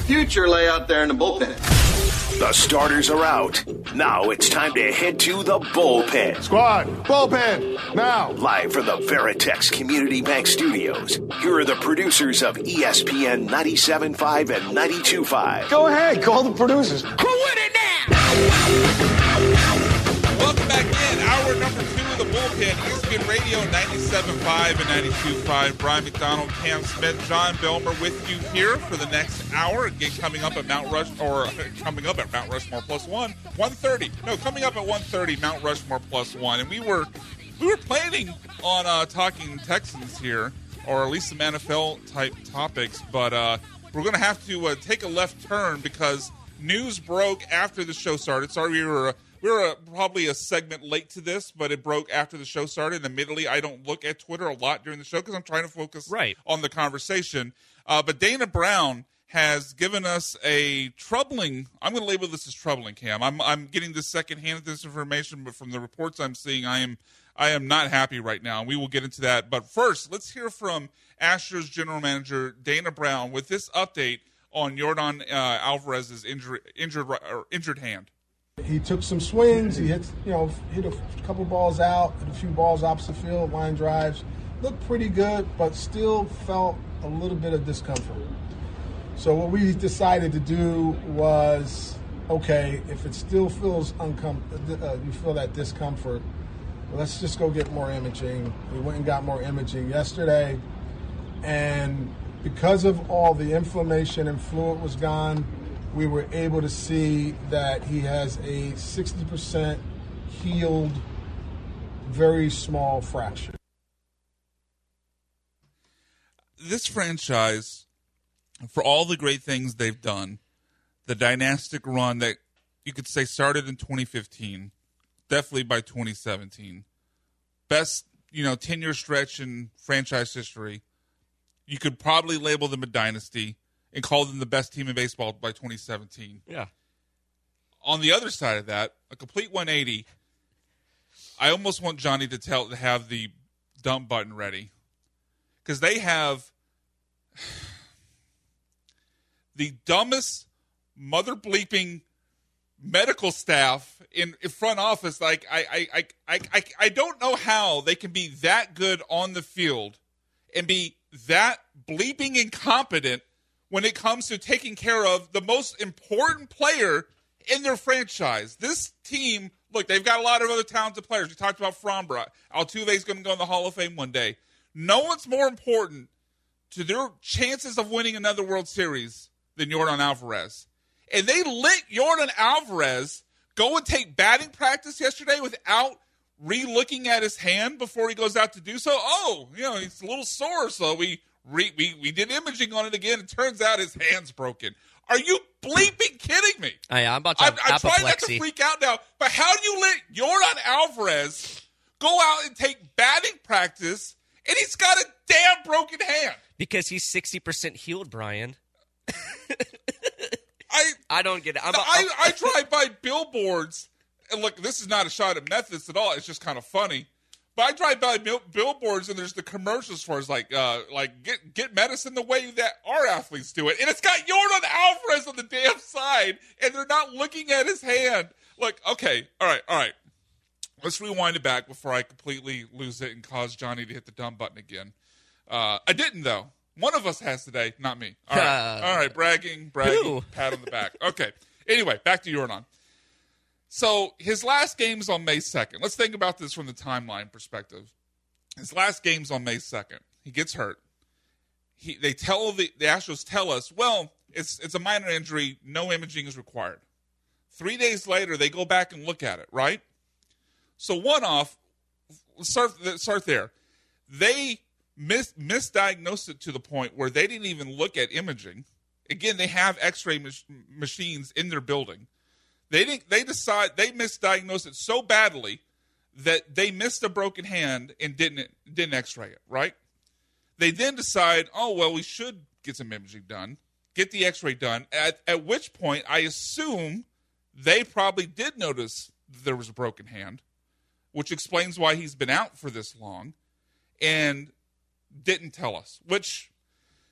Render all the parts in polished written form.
future lay out there in the bullpen? The starters are out. Now it's time to head to the bullpen. Squad, bullpen, now. Live from the Veritex Community Bank Studios, here are the producers of ESPN 97.5 and 92.5. Go ahead, call the producers. Who with it now? Welcome back in. Hour number 2 of the bullpen. ESPN Radio 97.5 and 92.5. Brian McDonald, Cam Smith, John Belmer with you here for the next hour. Again, coming up at Mount Rushmore plus one, 1:30. No, coming up at 1:30, Mount Rushmore plus one. And we were planning on talking Texans here, or at least some NFL type topics, but we're going to have to take a left turn because news broke after the show started. Sorry, we were probably a segment late to this, but it broke after the show started. And admittedly, I don't look at Twitter a lot during the show because I'm trying to focus on the conversation. But Dana Brown has given us a troubling – I'm going to label this as troubling, Cam. I'm getting this secondhand of this information, but from the reports I'm seeing, I am not happy right now. And we will get into that. But first, let's hear from Astros general manager Dana Brown with this update on Yordan Alvarez's injured hand. He took some swings. He hit a couple balls out, hit a few balls opposite field, line drives. Looked pretty good, but still felt a little bit of discomfort. So what we decided to do was, okay, if it still feels you feel that discomfort, well, let's just go get more imaging. We went and got more imaging yesterday, and because of all the inflammation and fluid was gone, we were able to see that he has a 60% healed, very small fracture. This franchise, for all the great things they've done, the dynastic run that you could say started in 2015, definitely by 2017, best 10-year stretch in franchise history. You could probably label them a dynasty and call them the best team in baseball by 2017. Yeah. On the other side of that, a complete 180. I almost want Johnny to have the dump button ready, because they have the dumbest mother bleeping medical staff in front office. Like I don't know how they can be that good on the field and be that bleeping incompetent when it comes to taking care of the most important player in their franchise. This team, look, they've got a lot of other talented players. We talked about Framber. Altuve is going to go in the Hall of Fame one day. No one's more important to their chances of winning another World Series than Yordan Alvarez. And they let Yordan Alvarez go and take batting practice yesterday without re-looking at his hand before he goes out to do so. Oh, he's a little sore, so we did imaging on it again. It turns out his hand's broken. Are you bleeping kidding me? I'm about to have I'm trying not to freak out now, but how do you let Yordan Alvarez go out and take batting practice and he's got a damn broken hand? Because he's 60% healed, Brian. I don't get it. I drive by billboards, and look, this is not a shot at Memphis at all. It's just kind of funny. But I drive by billboards, and there's the commercials for us, like get medicine the way that our athletes do it. And it's got Yordan Alvarez on the damn side, and they're not looking at his hand. Look, okay, all right. Let's rewind it back before I completely lose it and cause Johnny to hit the dumb button again. I didn't, though. One of us has today, not me. All right, bragging, pat on the back. Okay, anyway, back to Yordan. So his last game's on May 2nd. Let's think about this from the timeline perspective. His last game's on May 2nd. He gets hurt. The Astros tell us, well, it's a minor injury. No imaging is required. 3 days later, they go back and look at it, right? So let's start there. They misdiagnosed it to the point where they didn't even look at imaging. Again, they have X-ray machines in their building. They misdiagnosed it so badly that they missed a broken hand and didn't X-ray it, right? They then decide, we should get some imaging done, get the X-ray done, at which point I assume they probably did notice there was a broken hand, which explains why he's been out for this long, and didn't tell us, which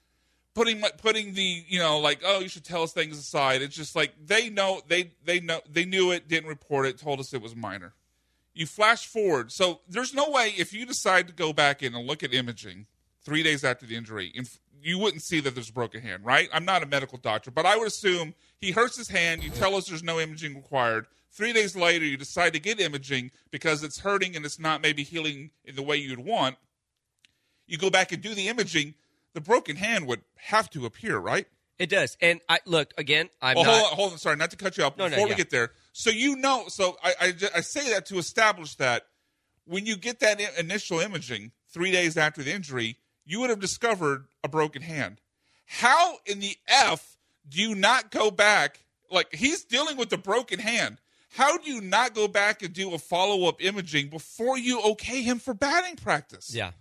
putting the, like, oh, you should tell us things aside. It's just like they knew it, didn't report it, told us it was minor. You flash forward. So there's no way if you decide to go back in and look at imaging 3 days after the injury, you wouldn't see that there's a broken hand, right? I'm not a medical doctor, but I would assume he hurts his hand. You tell us there's no imaging required. 3 days later, you decide to get imaging because it's hurting and it's not maybe healing in the way you'd want. You go back and do the imaging. The broken hand would have to appear, right? It does. And look, again, hold on. Sorry, not to cut you off. Before we get there. So I say that to establish that when you get that initial imaging 3 days after the injury, you would have discovered a broken hand. How in the F do you not go back? Like, he's dealing with a broken hand. How do you not go back and do a follow-up imaging before you okay him for batting practice? Yeah.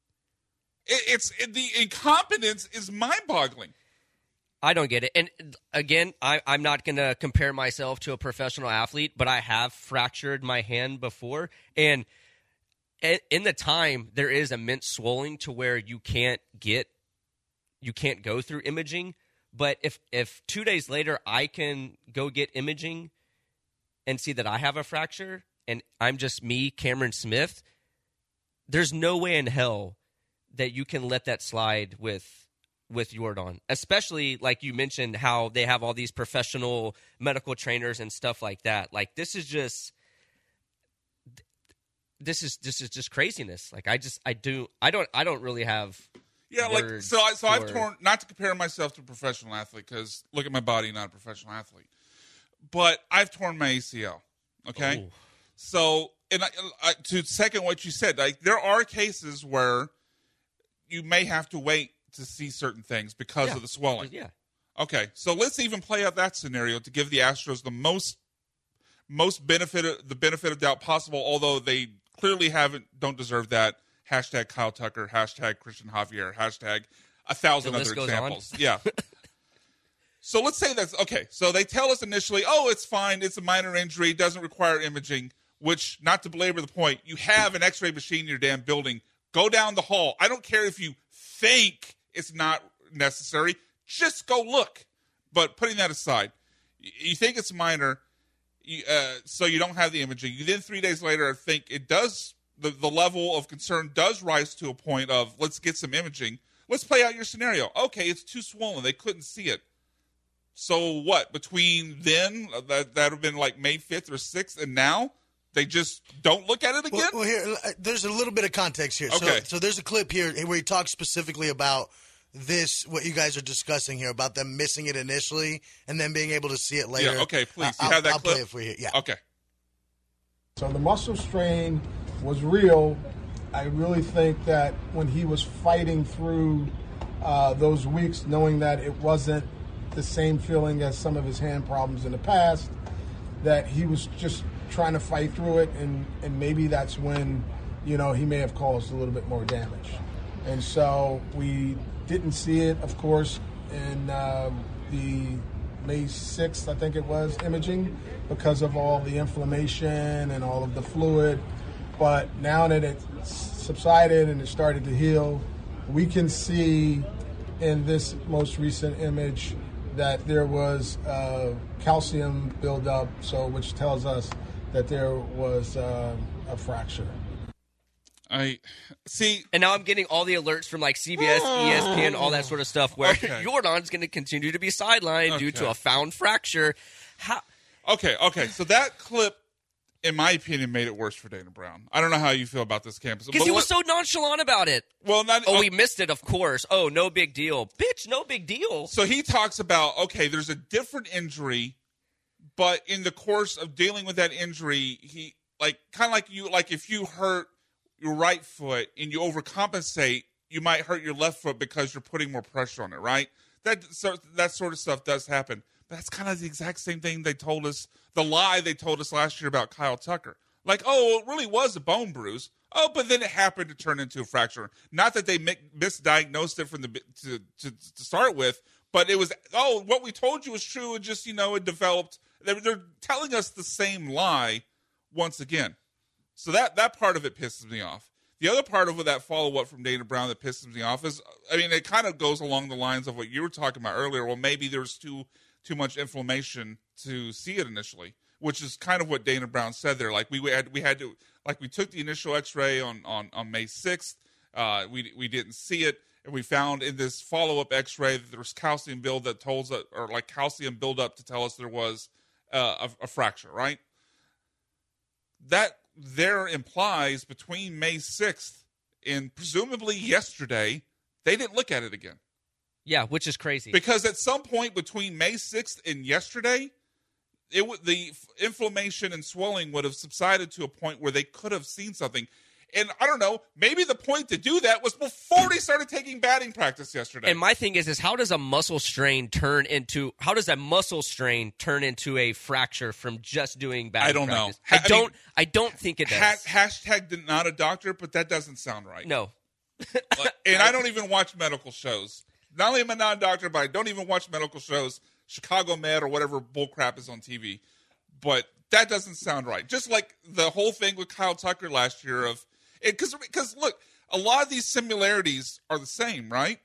The incompetence is mind-boggling. I don't get it. And again, I'm not going to compare myself to a professional athlete, but I have fractured my hand before. And in the time, there is immense swelling to where you can't go through imaging. But if 2 days later I can go get imaging and see that I have a fracture and I'm just me, Cameron Smith, there's no way in hell that you can let that slide with Yordan, especially like you mentioned how they have all these professional medical trainers and stuff like that. Like this is just craziness. Like I don't really have words I've torn, not to compare myself to a professional athlete because look at my body, not a professional athlete, but I've torn my ACL. Okay. Oh. So, and to second what you said, like there are cases where you may have to wait to see certain things because of the swelling. Yeah. Okay, so let's even play out that scenario to give the Astros the most benefit of doubt possible, although they clearly don't deserve that. Hashtag Kyle Tucker, hashtag Christian Javier, hashtag 1,000 other examples. Yeah. So let's say that's okay. So they tell us initially, oh, it's fine. It's a minor injury. It doesn't require imaging, which, not to belabor the point, you have an x-ray machine in your damn building. Go down the hall. I don't care if you think it's not necessary. Just go look. But putting that aside, you think it's minor, so you don't have the imaging. You then 3 days later think it does, the level of concern does rise to a point of let's get some imaging. Let's play out your scenario. Okay, it's too swollen. They couldn't see it. So what? Between then, that would have been like May 5th or 6th, and now? They just don't look at it again? Well, here, there's a little bit of context here. Okay. So there's a clip here where he talks specifically about this, what you guys are discussing here, about them missing it initially and then being able to see it later. Yeah, okay, please. You have that I'll clip? play it for you. Yeah. Okay. So the muscle strain was real. I really think that when he was fighting through those weeks, knowing that it wasn't the same feeling as some of his hand problems in the past, that he was just trying to fight through it, and maybe that's when, he may have caused a little bit more damage. And so we didn't see it, of course, in the May 6th, I think it was, imaging, because of all the inflammation and all of the fluid. But now that it's subsided and it started to heal, we can see in this most recent image that there was calcium buildup, which tells us that there was a fracture. I see. And now I'm getting all the alerts from like CBS, ESPN, all that sort of stuff where Yordan's going to continue to be sidelined due to a found fracture. Okay. So that clip, in my opinion, made it worse for Dana Brown. I don't know how you feel about this campus. Because he was so nonchalant about it. Well, we missed it, of course. Oh, no big deal. Bitch, no big deal. So he talks about, there's a different injury, but in the course of dealing with that injury, he, if you hurt your right foot and you overcompensate, you might hurt your left foot because you're putting more pressure on it, right? That sort of stuff does happen. But that's kind of the exact same thing they told us, the lie they told us last year about Kyle Tucker. Like, it really was a bone bruise. Oh, but then it happened to turn into a fracture. Not that they misdiagnosed it from to start with, but it was, what we told you was true. It just, it developed. They're telling us the same lie once again. So that part of it pisses me off. The other part of that follow-up from Dana Brown that pisses me off is, I mean, it kind of goes along the lines of what you were talking about earlier. Well, maybe there was too much inflammation to see it initially, which is kind of what Dana Brown said there. Like we had to, like we took the initial X-ray on May 6th. We didn't see it, and we found in this follow-up X-ray that there was calcium build that told us, or like calcium buildup to tell us there was a fracture, right? That there implies between May 6th and presumably yesterday, they didn't look at it again. Yeah, which is crazy. Because at some point between May 6th and yesterday, the inflammation and swelling would have subsided to a point where they could have seen something. And I don't know, maybe the point to do that was before they started taking batting practice yesterday. And my thing is how does a muscle strain turn into a fracture from just doing batting practice? I don't think it does. Hashtag not a doctor, but that doesn't sound right. No. And I don't even watch medical shows. Not only am I not a doctor, but I don't even watch medical shows, Chicago Med or whatever bullcrap is on TV. But that doesn't sound right. Just like the whole thing with Kyle Tucker last year of, because look, a lot of these similarities are the same, right?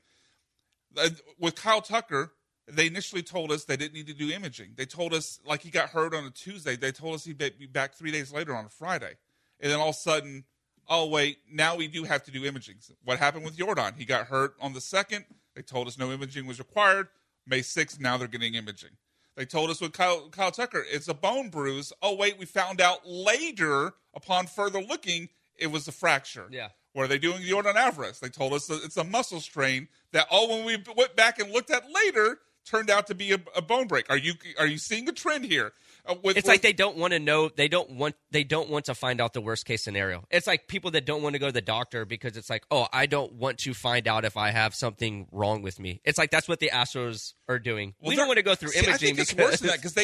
With Kyle Tucker, they initially told us they didn't need to do imaging. They told us, like, he got hurt on a Tuesday. They told us he'd be back 3 days later on a Friday. And then all of a sudden, oh, wait, now we do have to do imaging. What happened with Jordan? He got hurt on the 2nd. They told us no imaging was required. May 6th, now they're getting imaging. They told us with Kyle Tucker, it's a bone bruise. Oh, wait, we found out later, upon further looking, it was a fracture. Yeah. What are they doing with Jordan Alvarez? They told us that it's a muscle strain that, when we went back and looked at later, turned out to be a bone break. Are you seeing a trend here? It's like they don't want to know. They don't want to find out the worst case scenario. It's like people that don't want to go to the doctor because it's like, oh, I don't want to find out if I have something wrong with me. It's like that's what the Astros are doing. We don't want to go through imaging. I think it's worse than that because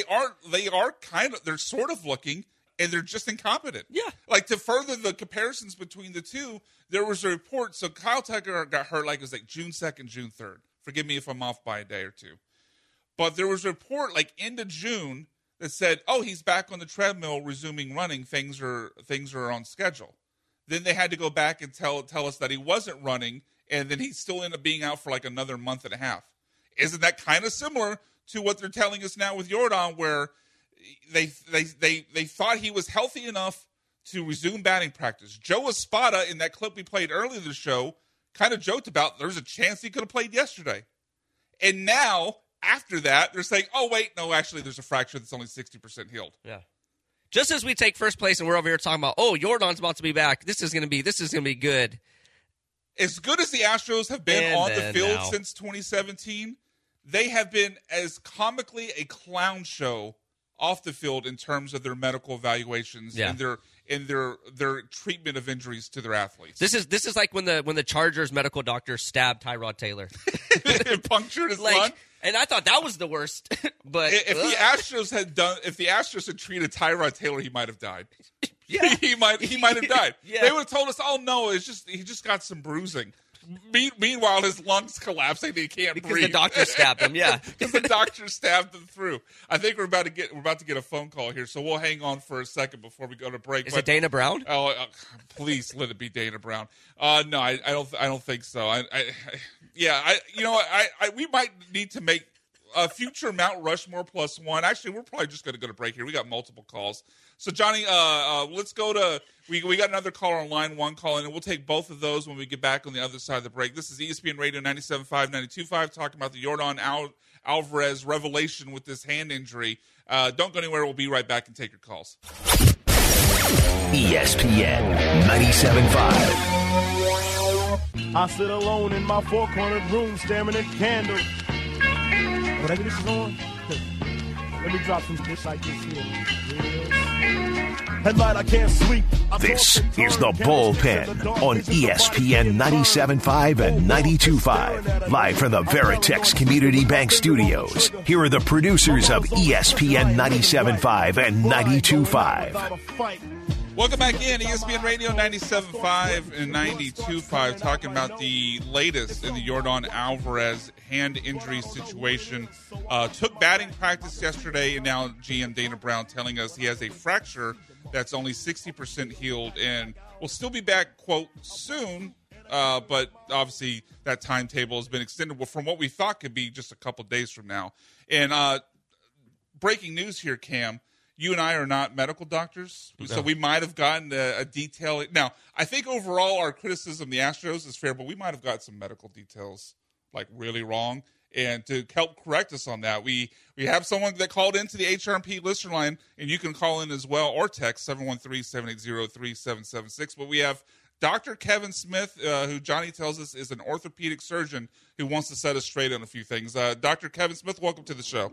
they're sort of looking. And they're just incompetent. Yeah. Like, to further the comparisons between the two, there was a report. So Kyle Tucker got hurt it was like June 2nd, June 3rd. Forgive me if I'm off by a day or two. But there was a report like end of June that said, oh, he's back on the treadmill resuming running. Things are on schedule. Then they had to go back and tell us that he wasn't running, and then he still ended up being out for like another month and a half. Isn't that kind of similar to what they're telling us now with Jordan, where they thought he was healthy enough to resume batting practice? Joe Espada, in that clip we played earlier in the show, kind of joked about there's a chance he could have played yesterday. And now, after that, they're saying, oh, wait, no, actually, there's a fracture that's only 60% healed. Yeah. Just as we take first place and we're over here talking about, oh, Jordan's about to be back. This is going to be good. As good as the Astros have been on the field since 2017, they have been as comically a clown show off the field in terms of their medical evaluations and their treatment of injuries to their athletes. This is like when the Chargers medical doctor stabbed Tyrod Taylor. It punctured his lung. And I thought that was the worst. But if the Astros had treated Tyrod Taylor, he might have died. Yeah. he might have died. Yeah. They would have told us, oh no, he just got some bruising. Meanwhile, his lungs collapsing, he can't breathe. Because the doctor stabbed him, yeah. Because the doctor stabbed him through. I think we're about to get a phone call here, so we'll hang on for a second before we go to break. Is it Dana Brown? Oh, please let it be Dana Brown. No, I don't think so. We might need to make a future Mount Rushmore +1. Actually, we're probably just going to go to break here. We got multiple calls. So, Johnny, let's go to we got another caller on line one calling, and we'll take both of those when we get back on the other side of the break. This is ESPN Radio 97.5, 92.5, talking about the Jordan Alvarez revelation with this hand injury. Don't go anywhere. We'll be right back and take your calls. ESPN 97.5. I sit alone in my four-cornered room staring at candles. Whatever this is on, let me drop some shit like this here. At night I can't sleep. This is The Bullpen on ESPN 97.5 and 92.5. Live from the Veritex Community Bank Studios. Here are the producers of ESPN 97.5 and 92.5. Welcome back in, ESPN Radio 97.5 and 92.5, talking about the latest in the Jordan Alvarez hand injury situation. Took batting practice yesterday, and now GM Dana Brown telling us he has a fracture that's only 60% healed. And We'll still be back, quote, soon, but obviously that timetable has been extended from what we thought could be just a couple days from now. And breaking news here, Cam. You and I are not medical doctors, so we might have gotten a detail. Now, I think overall our criticism of the Astros is fair, but we might have got some medical details like really wrong. And to help correct us on that, we have someone that called into the HRP listener line, and you can call in as well or text 713-780-3776. But we have Dr. Kevin Smith, who Johnny tells us is an orthopedic surgeon who wants to set us straight on a few things. Dr. Kevin Smith, welcome to the show.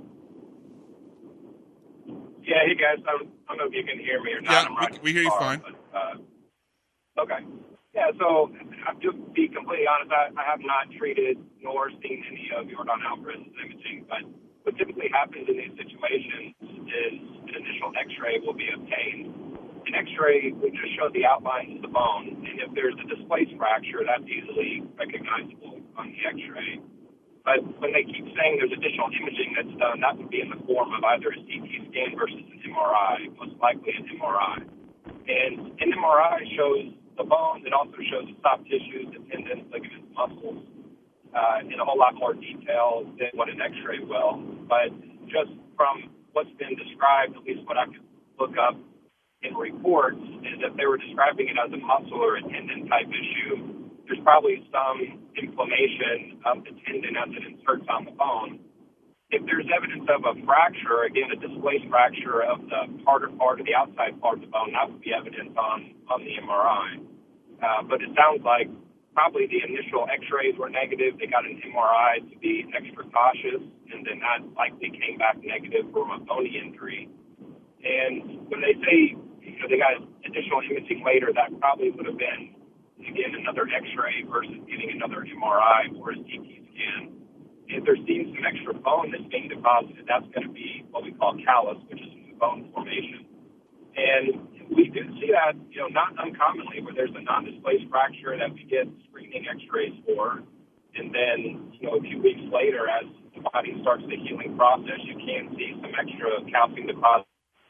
Yeah, hey guys, I don't know if you can hear me or not. Yeah, we hear you fine. But, okay. Yeah, so to be completely honest, I have not treated nor seen any of Yordan Alvarez's imaging, but what typically happens in these situations is an initial x-ray will be obtained. An x-ray would just show the outlines of the bone, and if there's a displaced fracture, that's easily recognizable on the x-ray. But when they keep saying there's additional imaging that's done, that would be in the form of either a CT scan versus an MRI, most likely an MRI. And an MRI shows the bone. It also shows the soft tissues, the tendons, ligaments, muscles, in a whole lot more detail than what an x-ray will. But just from what's been described, at least what I could look up in reports, is that they were describing it as a muscle or a tendon type issue. There's probably some inflammation of the tendon as it inserts on the bone. If there's evidence of a fracture, again, a displaced fracture of the harder part of the outside part of the bone, that would be evidence on the MRI. But it sounds like probably the initial x-rays were negative. They got an MRI to be extra cautious, and then that likely came back negative from a bony injury. And when they say, they got additional imaging later, that probably would have been, again, another x-ray versus getting another MRI or a CT scan. If they're seeing some extra bone that's being deposited, that's going to be what we call callus, which is new bone formation. And we do see that, not uncommonly, where there's a non-displaced fracture that we get screening x-rays for. And then, a few weeks later, as the body starts the healing process, you can see some extra calcium deposits.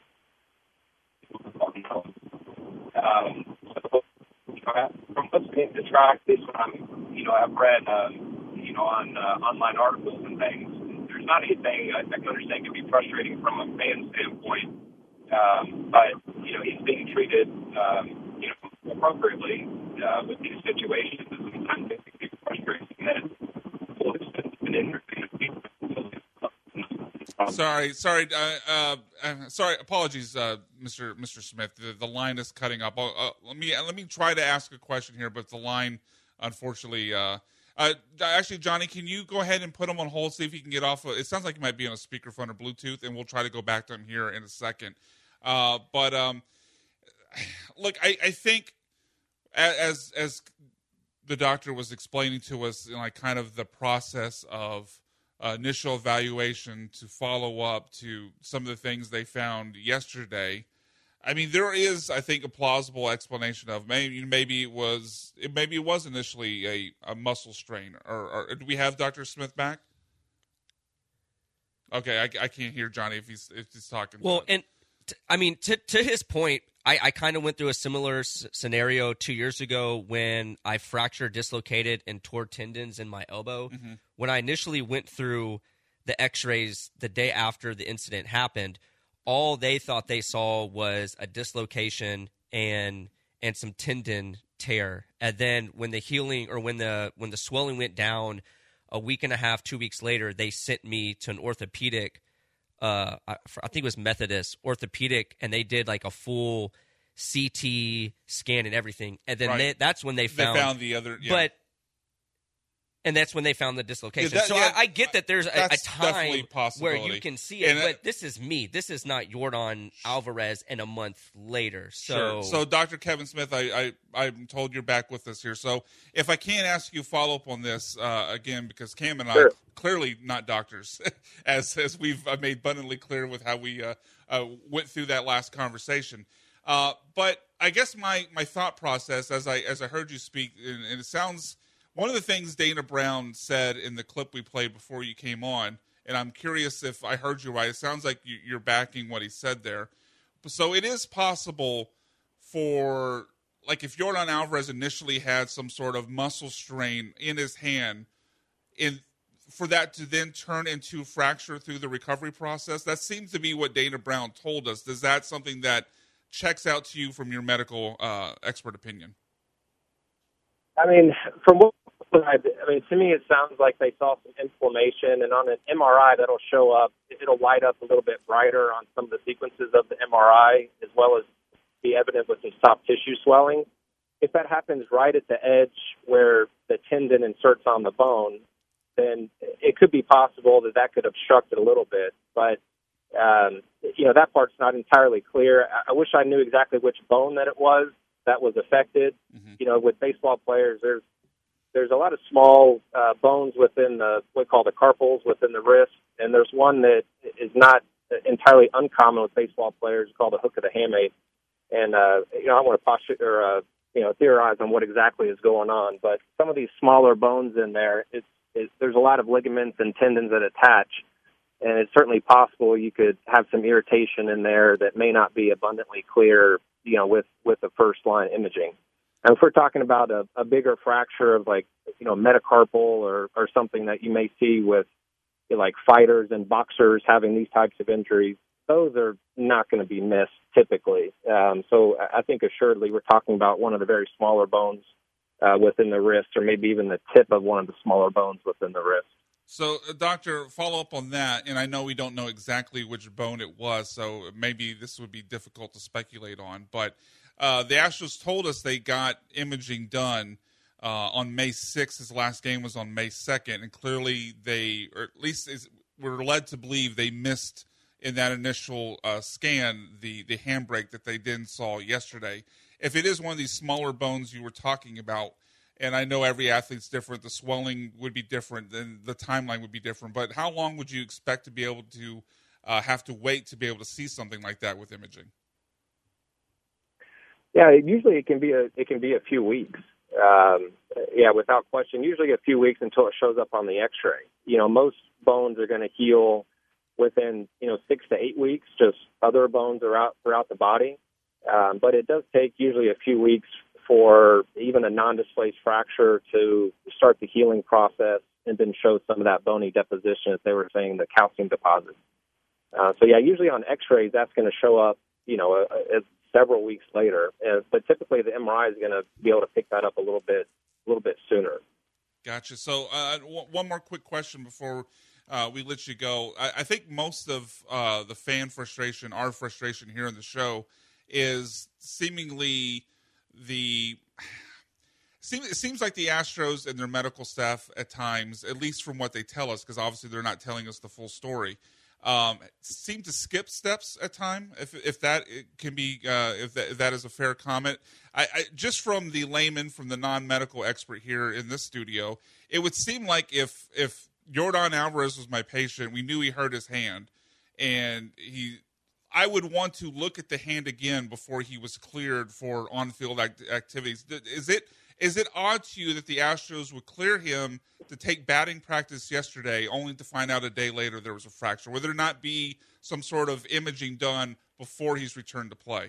From what's being described, at least what I've read, on online articles and things, there's not anything I can understand can be frustrating from a fan standpoint. But he's being treated, appropriately with these situations. Sometimes it can be frustrating that people have been injured. Sorry. Apologies, Mr. Smith. The line is cutting up. Let me try to ask a question here, but the line, unfortunately. Actually, Johnny, can you go ahead and put him on hold? See if he can get off. It sounds like he might be on a speakerphone or Bluetooth, and we'll try to go back to him here in a second. Look, I think as the doctor was explaining to us, kind of the process of initial evaluation to follow up to some of the things they found yesterday. I mean, there is, I think, a plausible explanation of maybe it was initially a muscle strain. Or do we have Dr. Smith back? Okay, I can't hear Johnny if he's talking. Well, and to his point, I kind of went through a similar scenario 2 years ago when I fractured, dislocated, and tore tendons in my elbow. Mm-hmm. When I initially went through the x-rays the day after the incident happened, all they thought they saw was a dislocation and some tendon tear. And then when the healing or when the swelling went down a week and a half, 2 weeks later, they sent me to an orthopedic. I think it was Methodist orthopedic, and they did like a full CT scan and everything. And then that's when they found the other. Yeah. But and that's when they found the dislocation. I get that there's a time where you can see it, but this is me. This is not Yordan Alvarez and a month later. So, sure. So Dr. Kevin Smith, I'm told you're back with us here. So if I can ask you follow up on this again, because Cam and I are clearly not doctors, as we've made abundantly clear with how we went through that last conversation. But I guess my thought process as I heard you speak, and it sounds. One of the things Dana Brown said in the clip we played before you came on, and I'm curious if I heard you right, it sounds like you're backing what he said there. So it is possible for like if Yordan Alvarez initially had some sort of muscle strain in his hand, for that to then turn into fracture through the recovery process, that seems to be what Dana Brown told us. Is that something that checks out to you from your medical expert opinion? I mean, from what to me, it sounds like they saw some inflammation, and on an MRI, that'll show up. It'll light up a little bit brighter on some of the sequences of the MRI, as well as be evident with some soft tissue swelling. If that happens right at the edge where the tendon inserts on the bone, then it could be possible that could obstruct it a little bit. But, that part's not entirely clear. I wish I knew exactly which bone that it was that was affected. Mm-hmm. With baseball players, there's a lot of small bones within what we call the carpals within the wrist, and there's one that is not entirely uncommon with baseball players called the hook of the hamate. And, I want to postulate or, theorize on what exactly is going on. But some of these smaller bones in there, there's a lot of ligaments and tendons that attach. And it's certainly possible you could have some irritation in there that may not be abundantly clear, with the first-line imaging. And if we're talking about a bigger fracture of metacarpal or something that you may see with like fighters and boxers having these types of injuries, those are not going to be missed typically. So I think assuredly we're talking about one of the very smaller bones within the wrist, or maybe even the tip of one of the smaller bones within the wrist. So, Doctor, follow up on that, and I know we don't know exactly which bone it was, so maybe this would be difficult to speculate on, but the Astros told us they got imaging done on May 6th. His last game was on May 2nd, and clearly or at least we're led to believe they missed in that initial scan the handbrake that they then saw yesterday. If it is one of these smaller bones you were talking about, and I know every athlete's different, the swelling would be different, then the timeline would be different, but how long would you expect to be able to have to wait to be able to see something like that with imaging? Yeah, usually it can be a few weeks. Without question. Usually a few weeks until it shows up on the X-ray. Most bones are going to heal within 6 to 8 weeks. Just other bones are out throughout the body, but it does take usually a few weeks for even a non-displaced fracture to start the healing process and then show some of that bony deposition, as they were saying, the calcium deposits. Usually on X-rays that's going to show up, several weeks later. But typically the MRI is going to be able to pick that up a little bit sooner. Gotcha. So one more quick question before we let you go. I think most of the fan frustration, our frustration here in the show, is seemingly it seems like the Astros and their medical staff at times, at least from what they tell us, because obviously they're not telling us the full story, seem to skip steps at time. If that can be, if that is a fair comment, I just from the layman, from the non-medical expert here in this studio, it would seem like if Yordan Alvarez was my patient, we knew he hurt his hand, and I would want to look at the hand again before he was cleared for on-field activities. Is it odd to you that the Astros would clear him to take batting practice yesterday, only to find out a day later there was a fracture? Would there not be some sort of imaging done before he's returned to play?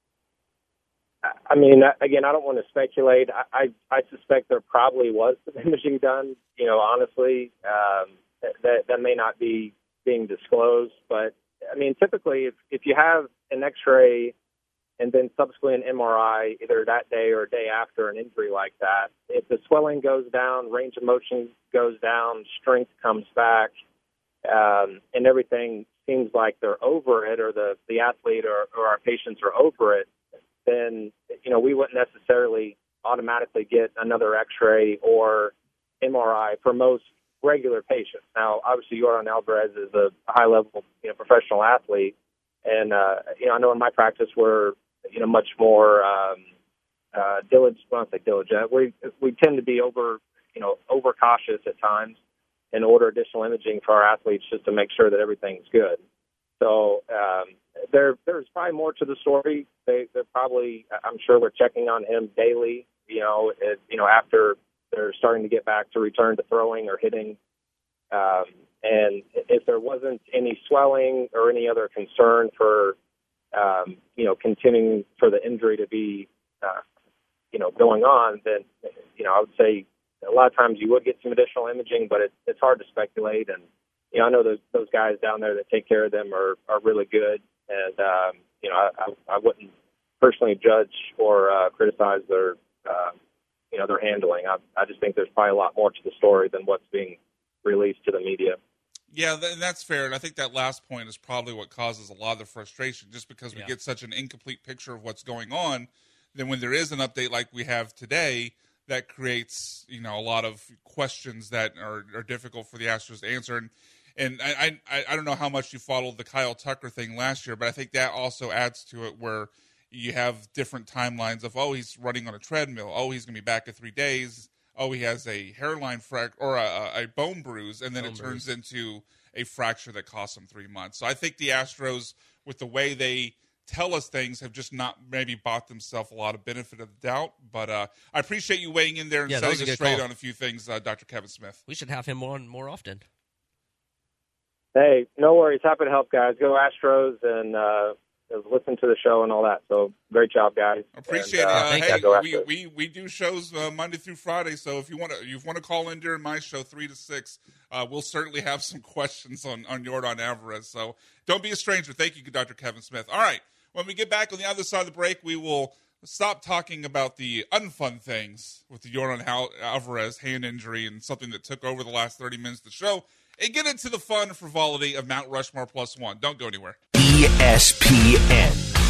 I mean, again, I don't want to speculate. I suspect there probably was some imaging done. Honestly, that may not be being disclosed, but I mean, typically, if you have an X-ray and then subsequently an MRI, either that day or a day after an injury like that, if the swelling goes down, range of motion goes down, strength comes back, and everything seems like they're over it, or the athlete or our patients are over it, then we wouldn't necessarily automatically get another X-ray or MRI for most regular patients. Now, obviously, Yordan Alvarez is a high-level, professional athlete, and I know in my practice we're, much more diligent. Well, I don't say diligent. We tend to be over cautious at times and order additional imaging for our athletes just to make sure that everything's good. So there's probably more to the story. They're probably, I'm sure, we're checking on him daily. After they're starting to get back to return to throwing or hitting. And if there wasn't any swelling or any other concern for, continuing for the injury to be going on, then, I would say a lot of times you would get some additional imaging, but it's hard to speculate. And, I know those guys down there that take care of them are really good. And, I wouldn't personally judge or criticize their handling. I just think there's probably a lot more to the story than what's being released to the media. Yeah, and that's fair. And I think that last point is probably what causes a lot of the frustration, just because we get such an incomplete picture of what's going on. Then when there is an update like we have today, that creates, a lot of questions that are difficult for the Astros to answer. And I don't know how much you followed the Kyle Tucker thing last year, but I think that also adds to it, where you have different timelines of, he's running on a treadmill. He's going to be back in 3 days. He has a hairline or a bone bruise, and then it turns into a fracture that costs him 3 months. So I think the Astros, with the way they tell us things, have just not maybe bought themselves a lot of benefit of the doubt. But I appreciate you weighing in there and setting us straight on a few things, Dr. Kevin Smith. We should have him on more often. Hey, no worries. Happy to help, guys. Go Astros, and listen to the show and all that. So great job, guys. Appreciate it. We do shows Monday through Friday. So if you want to call in during my show 3 to 6, we'll certainly have some questions on Yordan Alvarez. So don't be a stranger. Thank you, Dr. Kevin Smith. All right. When we get back on the other side of the break, we will stop talking about the unfun things with the Yordan Alvarez hand injury and something that took over the last 30 minutes of the show, and get into the fun and frivolity of Mount Rushmore Plus One. Don't go anywhere. ESPN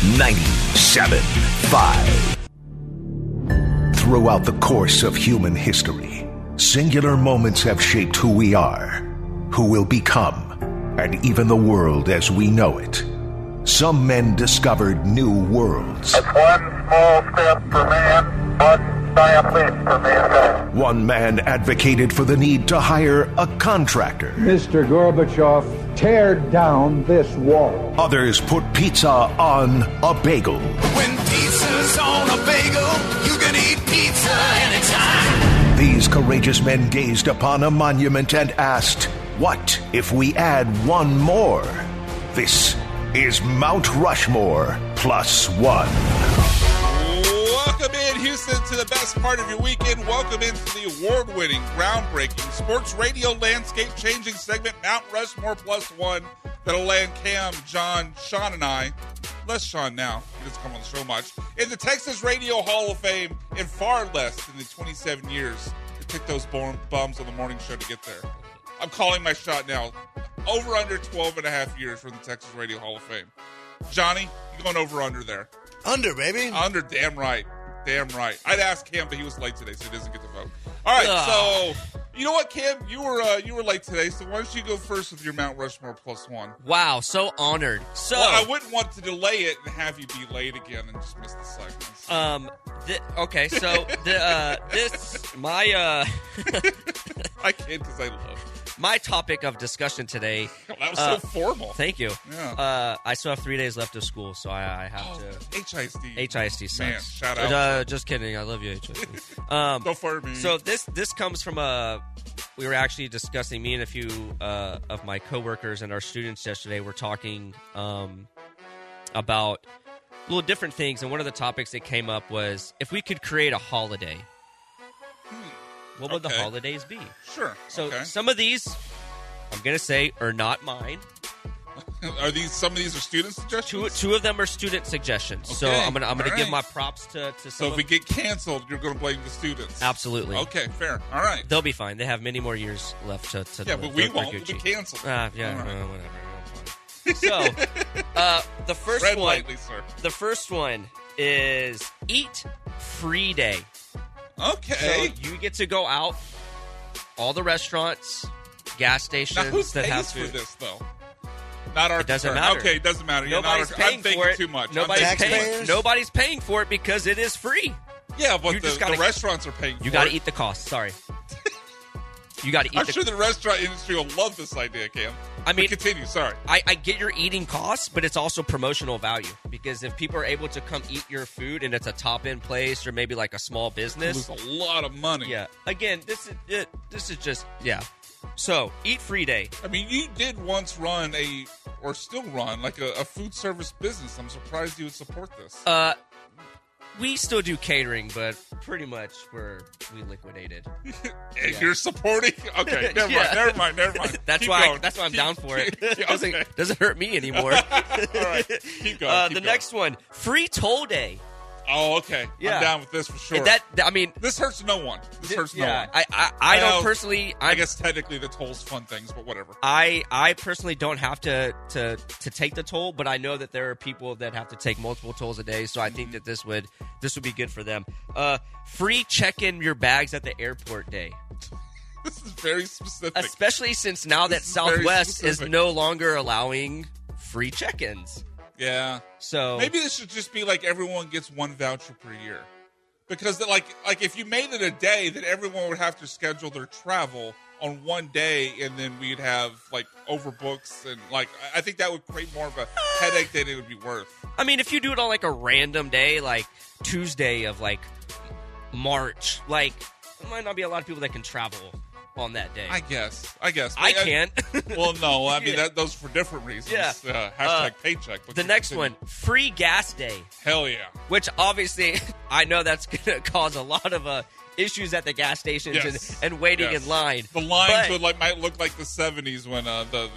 97.5. Throughout the course of human history, singular moments have shaped who we are, who we'll become, and even the world as we know it. Some men discovered new worlds. That's one small step for man, one giant leap for mankind. One man advocated for the need to hire a contractor. Mr. Gorbachev, tear down this wall. Others put pizza on a bagel. When pizza's on a bagel, you can eat pizza anytime. These courageous men gazed upon a monument and asked, what if we add one more? This is Mount Rushmore Plus One. Welcome in, Houston, to the best part of your weekend. Welcome into the award-winning, groundbreaking, sports radio landscape-changing segment, Mount Rushmore Plus One, that'll land Cam, John, Sean, and I, less Sean now, he doesn't come on the show much, in the Texas Radio Hall of Fame in far less than the 27 years it took those bums on the morning show to get there. I'm calling my shot now. Over under 12 and a half years from the Texas Radio Hall of Fame. Johnny, you going over under there? Under, baby. Under, damn right. Damn right. I'd ask Cam, but he was late today, so he doesn't get to vote. All right, so you know what, Cam? You were late today, so why don't you go first with your Mount Rushmore Plus One? Wow, so honored. So I wouldn't want to delay it and have you be late again and just miss the segments. Okay, so I kid because I love it. My topic of discussion today. That was so formal. Thank you. Yeah. I still have 3 days left of school, so I have to. HISD sucks. Man, shout out. Just kidding. I love you, HISD. Go for me. So this comes from we were actually discussing, me and a few of my coworkers and our students yesterday were talking about little different things, and one of the topics that came up was if we could create a holiday. What would the holidays be? Sure. So some of these, I'm going to say, are not mine. Some of these are student suggestions? Two of them are student suggestions. Okay. So I'm gonna give my props to some. So if we get canceled, you're going to blame the students. Absolutely. Okay, fair. All right. They'll be fine. They have many more years left to yeah, but we won't. We'll be canceled. Whatever. So the first Tread one. lightly, sir. The first one is Eat Free Day. Okay. So you get to go out, all the restaurants, gas stations now, who that have pays food. For this though? Not our. It doesn't matter. Okay, it doesn't matter. Nobody's paying I'm thinking for it. Too much. Nobody's paying for it because it is free. Yeah, but the restaurants are paying. You got to eat the cost. Sorry. You got to eat. I'm sure the restaurant industry will love this idea, Cam. I mean, but continue. Sorry. I get your eating costs, but it's also promotional value because if people are able to come eat your food and it's a top end place or maybe like a small business, lose a lot of money. Yeah. Again, this is just So Eat Free Day. I mean, you did once run still run like a food service business. I'm surprised you would support this. We still do catering, but pretty much we liquidated. And you're supporting? Okay, never mind. That's Keep why going. I'm down for it. Okay. Doesn't hurt me anymore. All right, keep going. The next one, free toll day. Oh, okay. Yeah. I'm down with this for sure. This hurts no one. This hurts no one. I don't personally. I guess technically the toll's fun things, but whatever. I personally don't have to take the toll, but I know that there are people that have to take multiple tolls a day. So I think that this would be good for them. Free check-in your bags at the airport day. This is very specific, especially since now that Southwest is no longer allowing free check-ins. Yeah. So maybe this should just be like everyone gets one voucher per year, because like if you made it a day, then everyone would have to schedule their travel on one day, and then we'd have like overbooks, and like I think that would create more of a headache than it would be worth. I mean, if you do it on like a random day, like Tuesday of like March, like there might not be a lot of people that can travel on that day. I guess. I can't. Well, no. I mean, those for different reasons. Yeah. Hashtag paycheck. But the next one, free gas day. Hell yeah. Which obviously, I know that's going to cause a lot of issues at the gas stations and waiting in line. The lines might look like the 70s when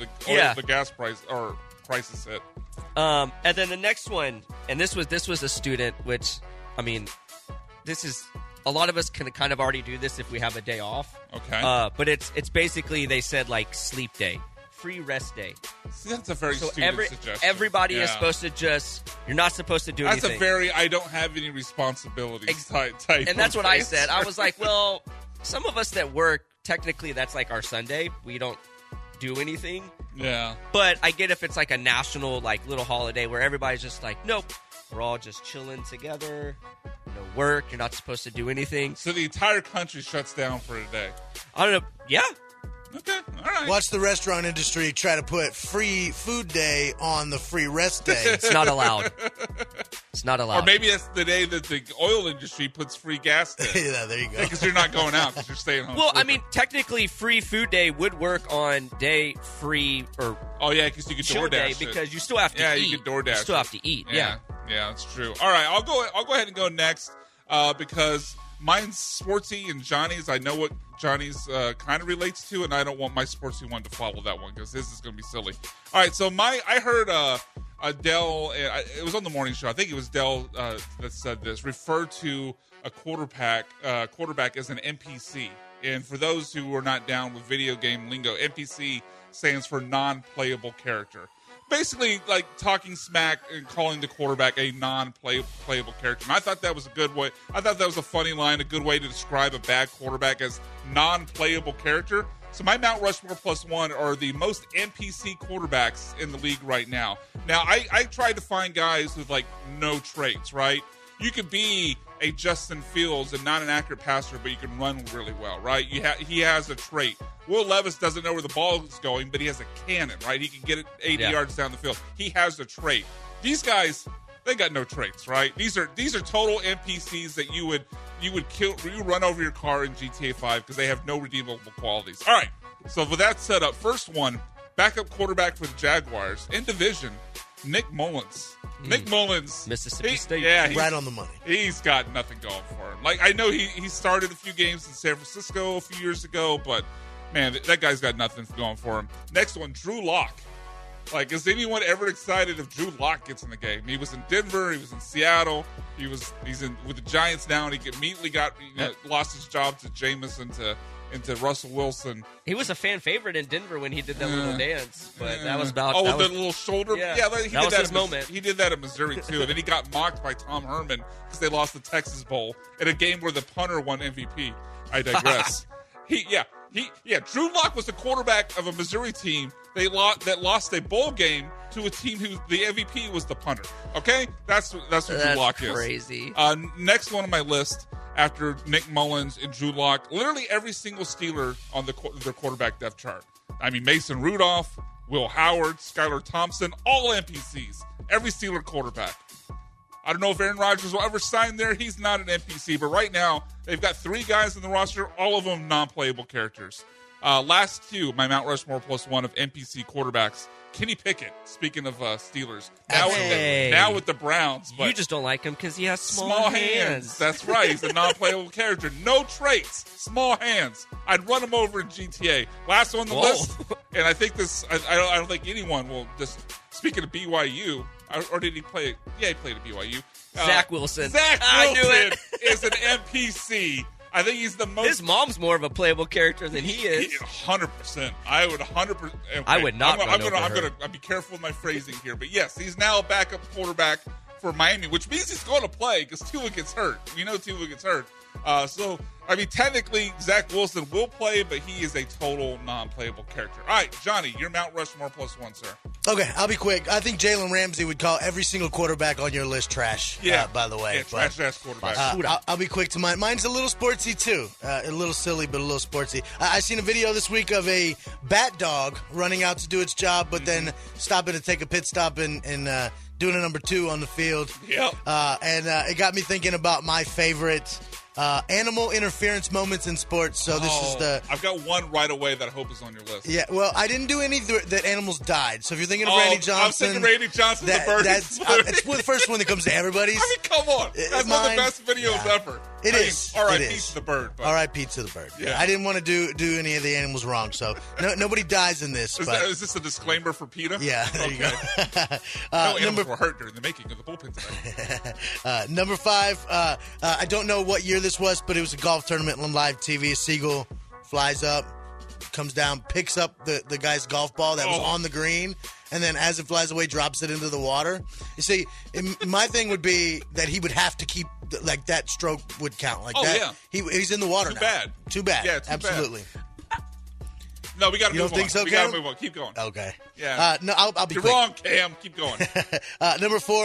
the gas price or crisis hit. And then the next one, and this was a student, which, I mean, this is... A lot of us can kind of already do this if we have a day off. Okay. But it's basically, they said, like, sleep day. Free rest day. See, that's a very student suggestion. Everybody is supposed to you're not supposed to do anything. That's a very, I don't have any responsibilities type. And that's what I said. I was like, well, some of us that work, technically that's like our Sunday. We don't do anything. Yeah. But I get if it's like a national, like, little holiday where everybody's just like, nope, we're all just chilling together. No work. You're not supposed to do anything. So the entire country shuts down for a day. I don't know. Yeah. Okay. All right. Watch the restaurant industry try to put free food day on the free rest day. It's not allowed. It's not allowed. Or maybe it's the day that the oil industry puts free gas day. Yeah, there you go. Because you're not going out because you're staying home. Well, I mean, technically, free food day would work on day free or because you could chill DoorDash day it. because you still have to eat. Yeah, you could DoorDash. You still have to eat. Yeah, that's true. All right, I'll go ahead and go next because mine's sportsy and Johnny's. I know what Johnny's kind of relates to, and I don't want my sportsy one to follow that one because this is going to be silly. All right, so I heard Dell. It was on the morning show. I think it was Dell that said this. Referred to a quarterback as an NPC. And for those who are not down with video game lingo, NPC stands for non-playable character. Basically, like talking smack and calling the quarterback a non-playable character. And I thought that was a good way. I thought that was a funny line, a good way to describe a bad quarterback as non-playable character. So my Mount Rushmore +1 are the most NPC quarterbacks in the league right now. Now, I tried to find guys with, like, no traits, right? You could be a Justin Fields and not an accurate passer, but you can run really well, right? He has a trait. Will Levis doesn't know where the ball is going, but he has a cannon, right? He can get it 80 yards down the field. He has a trait. These guys, they got no traits, right? These are total NPCs that you would kill. You run over your car in GTA 5 because they have no redeemable qualities. All right. So with that set up, first one, backup quarterback for the Jaguars in division, Nick Mullins. Nick Mullins, Mississippi State, right on the money. He's got nothing going for him. Like, I know he started a few games in San Francisco a few years ago, but man, that guy's got nothing going for him. Next one, Drew Lock. Like, is anyone ever excited if Drew Lock gets in the game? He was in Denver. He was in Seattle. He's in with the Giants now, and he immediately lost his job to Jameis and to Russell Wilson. He was a fan favorite in Denver when he did that little dance, but that was about... Oh, the little shoulder? Yeah, he that did was that his moment. He did that at Missouri, too, and then he got mocked by Tom Herman because they lost the Texas Bowl in a game where the punter won MVP. I digress. Drew Lock was the quarterback of a Missouri team that lost a bowl game to a team who the MVP was the punter. Okay? That's what Drew Lock is. Crazy. Next one on my list after Nick Mullins and Drew Lock, literally every single Steeler on their quarterback depth chart. I mean, Mason Rudolph, Will Howard, Skylar Thompson, all NPCs. Every Steeler quarterback. I don't know if Aaron Rodgers will ever sign there. He's not an NPC, but right now they've got 3 guys in the roster, all of them non-playable characters. Last two, my Mount Rushmore +1 of NPC quarterbacks. Kenny Pickett, speaking of Steelers. Hey. Now with the Browns. But You just don't like him because he has small hands. That's right. He's a non-playable character. No traits. Small hands. I'd run him over in GTA. Last one on the list. And I think this, I don't think anyone will just, speaking of BYU, or did he play? Yeah, he played at BYU. Zach Wilson. Zach I knew Wilson it. is an NPC. I think he's the most. His mom's more of a playable character than he is. 100%. I would 100%. Okay. I would not. I'm gonna be careful with my phrasing here, but yes, he's now a backup quarterback for Miami, which means he's going to play because Tua gets hurt. We know Tua gets hurt. So, I mean, technically, Zach Wilson will play, but he is a total non-playable character. All right, Johnny, you're Mount Rushmore +1, sir. Okay, I'll be quick. I think Jalen Ramsey would call every single quarterback on your list trash, by the way. Yeah, trash-ass quarterback. I'll be quick to mine. Mine's a little sportsy, too. A little silly, but a little sportsy. I seen a video this week of a bat dog running out to do its job, but then stopping to take a pit stop and doing a number 2 on the field. Yep. And it got me thinking about my favorite animal interference moments in sports. So this is the. I've got one right away that I hope is on your list. Yeah, well, I didn't do any that animals died. So if you're thinking of Randy Johnson, I'm thinking Randy Johnson, the bird. That's the first one that comes to everybody's. I mean, come on, that's one of the best videos ever. It is. R.I.P. to the bird. R.I.P. to the bird. Yeah. I didn't want to do any of the animals wrong, so nobody dies in this. Is this a disclaimer for PETA? Yeah, there you go. No animals were hurt during the making of the bullpen today. Number 5, I don't know what year this was, but it was a golf tournament on live TV. A seagull flies up, comes down, picks up the guy's golf ball that was on the green, and then as it flies away, drops it into the water. You see, my thing would be that he would have to keep, like, that stroke would count. Like that. Yeah. He's in the water now. Too bad. Yeah, absolutely. Bad. No, we got to move on. You don't think so, Cam? We got to move on. Keep going. Okay. Yeah. No, I'll be You're quick. wrong, Cam. Keep going. Number 4,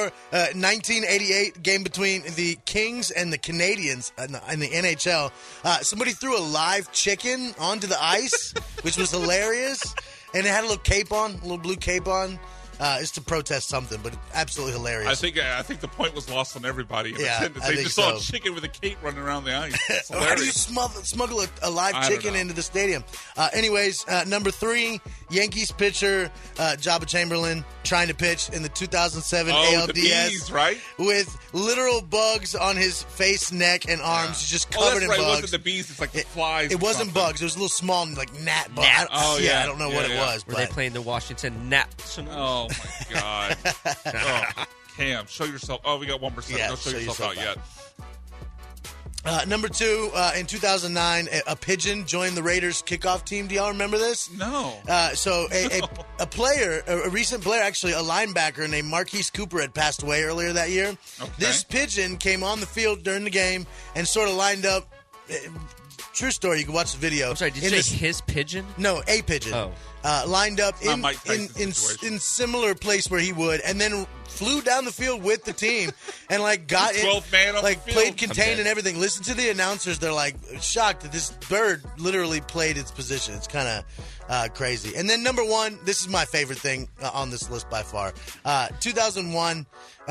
1988 game between the Kings and the Canadians in the NHL. Somebody threw a live chicken onto the ice, which was hilarious, and it had a little cape on, a little blue cape on. It's to protest something, but absolutely hilarious. I think the point was lost on everybody. Yeah, they just saw a chicken with a cape running around the ice. It's How do you smuggle a live chicken into the stadium? Anyways, number 3, Yankees pitcher Jabba Chamberlain trying to pitch in the 2007 ALDS. The bees, right? With literal bugs on his face, neck, and arms. He's just covered in bugs. It wasn't the bees. It's like the flies. It wasn't bugs. It was a little small, like, gnat bug. I don't know what it was. Were they playing the Washington Nationals? Oh, my God. Cam, show yourself. Oh, we got 1%. Yeah, Don't show yourself out yet. Number 2, in 2009, a pigeon joined the Raiders kickoff team. Do y'all remember this? No. So a player, a recent player, actually, a linebacker named Marquise Cooper had passed away earlier that year. Okay. This pigeon came on the field during the game and sort of lined up. True story. You can watch the video. I'm sorry, did you say his pigeon? No, a pigeon. Oh. Lined up in similar place where he would, and then flew down the field with the team and like got in, 12th man on like the field. played contained and everything. Listen to the announcers; they're like shocked that this bird literally played its position. It's kind of crazy. And then number 1, this is my favorite thing on this list by far. 2021,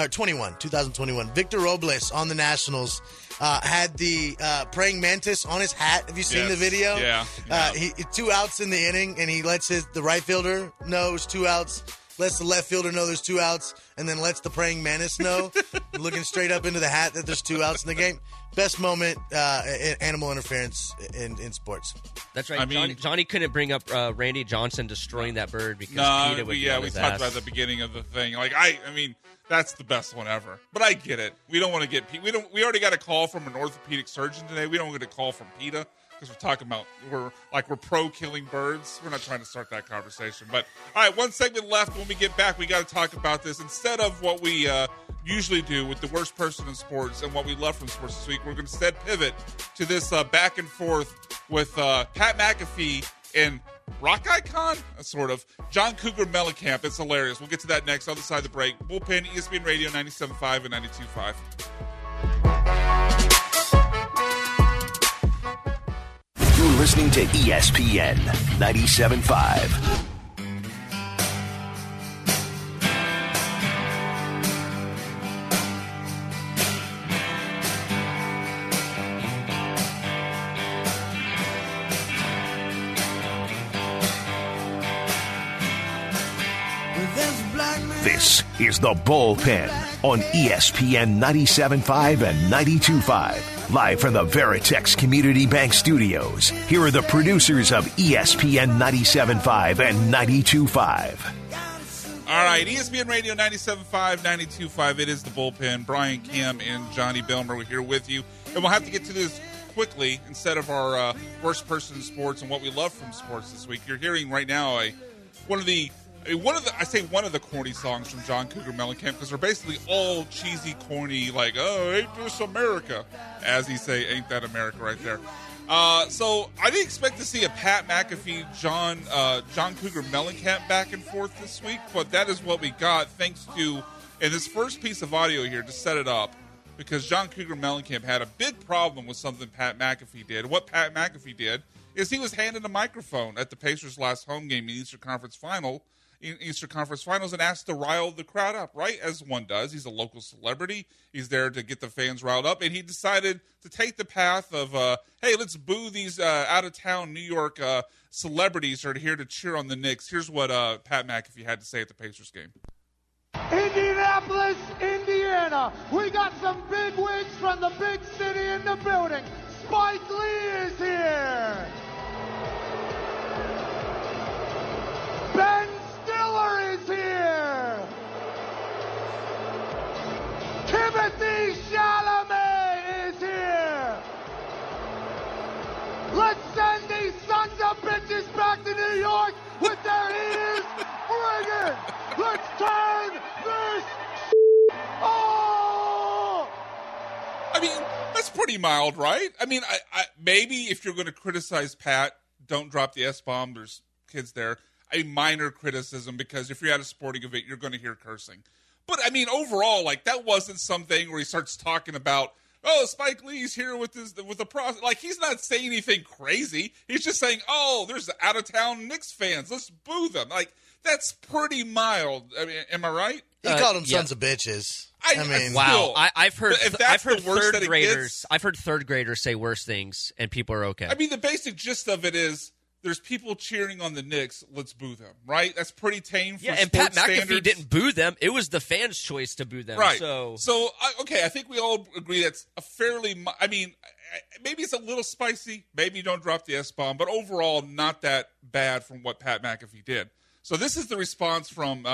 Victor Robles on the Nationals. Had the praying mantis on his hat. Have you seen the video? Yeah. He 2 outs in the inning, and he lets the right fielder know there's 2 outs, lets the left fielder know there's 2 outs, and then lets the praying mantis know, looking straight up into the hat, that there's 2 outs in the game. Best moment, animal interference in sports. That's right. I mean, Johnny couldn't bring up Randy Johnson destroying that bird because PETA would we talked about at the beginning of the thing. Like I mean. That's the best one ever. But I get it. We don't want to get we already got a call from an orthopedic surgeon today. We don't get a call from PETA because we're talking about we're pro killing birds. We're not trying to start that conversation. But all right, 1 segment left. When we get back, we got to talk about this instead of what we usually do with the worst person in sports and what we love from sports this week. We're going to instead pivot to this back and forth with Pat McAfee and rock icon, sort of. John Cougar Mellencamp. It's hilarious. We'll get to that next on the side of the break. Bullpen, ESPN Radio 97.5 and 92.5. You're listening to ESPN 97.5. This is The Bullpen on ESPN 97.5 and 92.5. Live from the Veritex Community Bank Studios. Here are the producers of ESPN 97.5 and 92.5. All right, ESPN Radio 97.5, 92.5. It is The Bullpen. Brian, Kim, and Johnny Billmer are here with you. And we'll have to get to this quickly instead of our worst person in sports and what we love from sports this week. You're hearing right now one of the corny songs from John Cougar Mellencamp, because they're basically all cheesy, corny, like, oh, ain't this America? As he say, ain't that America right there. So I didn't expect to see a Pat McAfee, John Cougar Mellencamp back and forth this week, but that is what we got thanks to, in this first piece of audio here, to set it up, because John Cougar Mellencamp had a big problem with something Pat McAfee did. What Pat McAfee did is he was handed a microphone at the Pacers' last home game in Eastern Conference Finals and asked to rile the crowd up, right? As one does. He's a local celebrity. He's there to get the fans riled up, and he decided to take the path of, hey, let's boo these out-of-town New York celebrities who are here to cheer on the Knicks. Here's what Pat McAfee had to say at the Pacers game. Indianapolis, Indiana. We got some big wigs from the big city in the building. Spike Lee is here. Ben Stiller is here. Timothy Chalamet is here. Let's send these sons of bitches back to New York with their ears ringing. Let's turn this oh! I mean, that's pretty mild, right? I mean, I maybe if you're going to criticize Pat, don't drop the S-bomb. There's kids there. A minor criticism, because if you're at a sporting event, you're going to hear cursing. But, I mean, overall, like, that wasn't something where he starts talking about, oh, Spike Lee's here with the process. Like, he's not saying anything crazy. He's just saying, oh, there's out-of-town Knicks fans. Let's boo them. Like, that's pretty mild. I mean, am I right? He called them sons of bitches. I mean, wow. I've heard third graders. I've heard third graders say worse things, and people are okay. I mean, the basic gist of it is there's people cheering on the Knicks. Let's boo them, right? That's pretty tame for and Pat McAfee standards. didn't boo them. It was the fans' choice to boo them. Right. So okay, I think we all agree that's a fairly. I mean, maybe it's a little spicy. Maybe you don't drop the S-bomb, but overall, not that bad from what Pat McAfee did. So this is the response from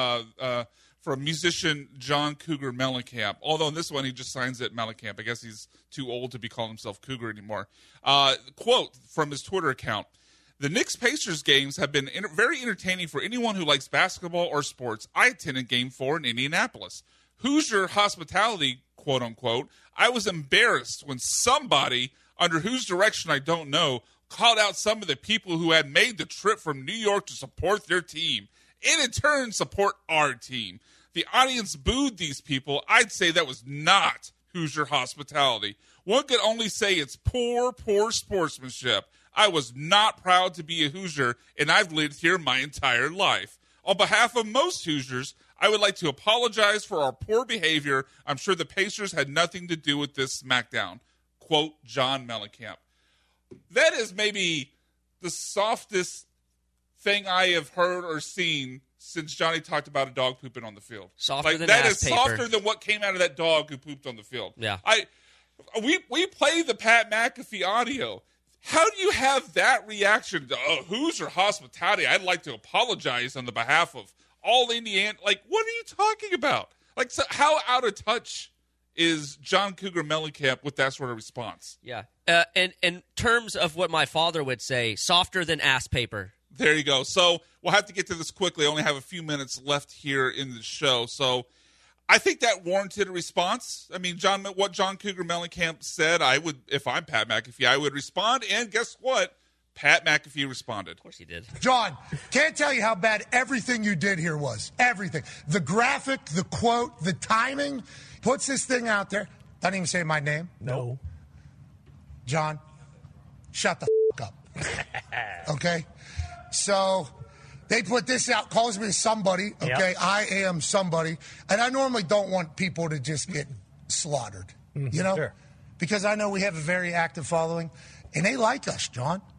musician John Cougar Mellencamp. Although in this one he just signs it Mellencamp. I guess he's too old to be calling himself Cougar anymore. Quote from his Twitter account: "The Knicks-Pacers games have been very entertaining for anyone who likes basketball or sports. I attended Game 4 in Indianapolis. Hoosier hospitality, quote-unquote. I was embarrassed when somebody, under whose direction I don't know, called out some of the people who had made the trip from New York to support their team, and in turn support our team. The audience booed these people. I'd say that was not Hoosier hospitality. One could only say it's poor sportsmanship. I was not proud to be a Hoosier, and I've lived here my entire life. On behalf of most Hoosiers, I would like to apologize for our poor behavior. I'm sure the Pacers had nothing to do with this smackdown." Quote, John Mellencamp. That is maybe the softest thing I have heard or seen since Johnny talked about a dog pooping on the field. Softer than that ass is paper. softer than what came out of that dog who pooped on the field. Yeah. We play the Pat McAfee audio. How do you have that reaction to Hoosier hospitality? I'd like to apologize on the behalf of all Indiana. Like, what are you talking about? Like, so how out of touch is John Cougar Mellencamp with that sort of response? Yeah. And in terms of what my father would say, softer than ass paper. There you go. So we'll have to get to this quickly. I only have a few minutes left here in the show. So I think that warranted a response. I mean, what John Cougar Mellencamp said, I would, if I'm Pat McAfee, I would respond. And guess what? Pat McAfee responded. Of course he did. John, can't tell you how bad everything you did here was. Everything. The graphic, the quote, the timing. Puts this thing out there. Doesn't even say my name. No. John, shut the up. Okay? So they put this out, calls me somebody. Okay? Yep. I am somebody. And I normally don't want people to just get slaughtered. You know? Sure. Because I know we have a very active following. And they like us, John.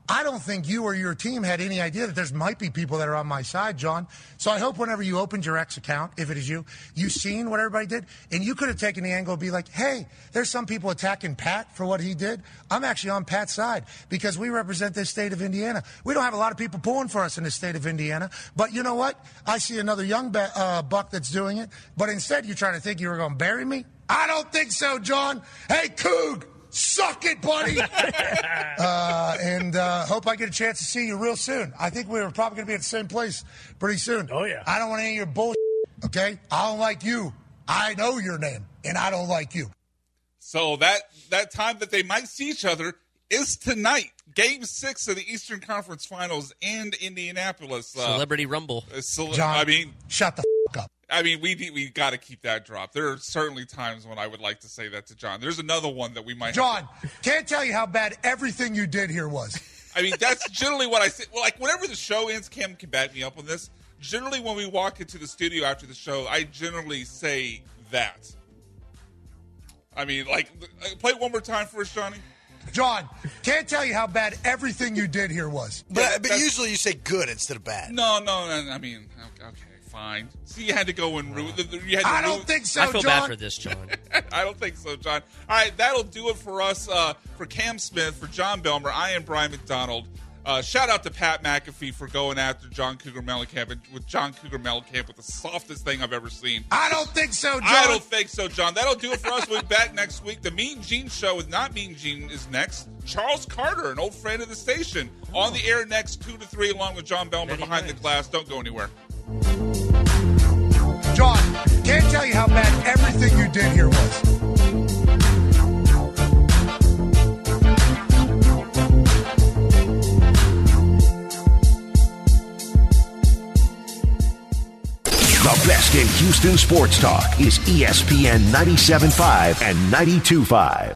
I don't think you or your team had any idea that there might be people that are on my side, John. So I hope whenever you opened your X account, if it is you seen what everybody did, and you could have taken the angle and be like, hey, there's some people attacking Pat for what he did. I'm actually on Pat's side because we represent this state of Indiana. We don't have a lot of people pulling for us in the state of Indiana, but you know what? I see another young buck that's doing it, but instead you're trying to think you were going to bury me? I don't think so, John. Hey, Coog! Suck it, buddy. And hope I get a chance to see you real soon. I think we're probably going to be at the same place pretty soon. Oh, yeah. I don't want any of your bullshit, okay? I don't like you. I know your name, and I don't like you. So that time that they might see each other is tonight. Game 6 of the Eastern Conference Finals in Indianapolis. Celebrity Rumble. John, shut the f*** up. I mean, we got to keep that drop. There are certainly times when I would like to say that to John. There's another one that we might John, can't tell you how bad everything you did here was. I mean, that's generally what I say. Well, like, whenever the show ends, Cam can back me up on this. Generally, when we walk into the studio after the show, I generally say that. I mean, like, play it one more time for us, Johnny. John, can't tell you how bad everything you did here was. But usually you say good instead of bad. No. I mean, okay, fine. See, you had to go and root. I don't think so, John. I feel bad for this, John. I don't think so, John. All right, that'll do it for us. For Cam Smith, for John Belmer, I am Brian McDonald. Shout out to Pat McAfee for going after John Cougar Mellencamp with John Cougar Mellencamp with the softest thing I've ever seen. I don't think so, John. I don't think so, John. That'll do it for us. We'll be back next week. The Mean Gene Show with Not Mean Gene is next. Charles Carter, an old friend of the station, on the air next 2 to 3 along with John Belmer behind the glass. Don't go anywhere. John, can't tell you how bad everything you did here was. The best in Houston sports talk is ESPN 97.5 and 92.5.